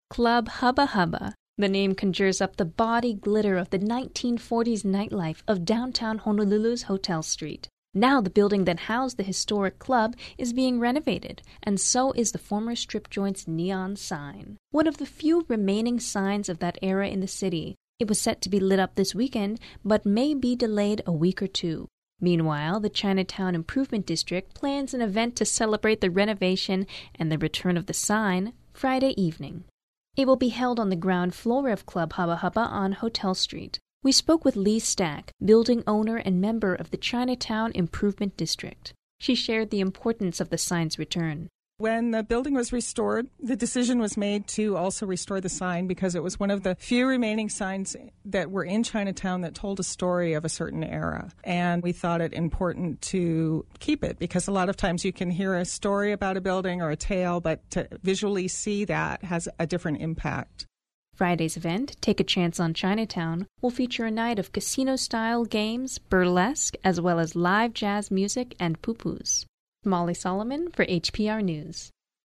Club Hubba Hubba. The name conjures up the bawdy glitter of the 1940s nightlife of downtown Honolulu's Hotel Street. Now the building that housed the historic club is being renovated, and so is the former strip joint's neon sign. One of the few remaining signs of that era in the city. It was set to be lit up this weekend, but may be delayed a week or two. Meanwhile, the Chinatown Improvement District plans an event to celebrate the renovation and the return of the sign Friday evening. It will be held on the ground floor of Club Hubba Hubba on Hotel Street. We spoke with Lee Stack, building owner and member of the Chinatown Improvement District. She shared the importance of the sign's return. When the building was restored, the decision was made to also restore the sign because it was one of the few remaining signs that were in Chinatown that told a story of a certain era. And we thought it important to keep it because a lot of times you can hear a story about a building or a tale, but to visually see that has a different impact. Friday's event, Take a Chance on Chinatown, will feature a night of casino-style games, burlesque, as well as live jazz music and pupus. Molly Solomon for HPR News.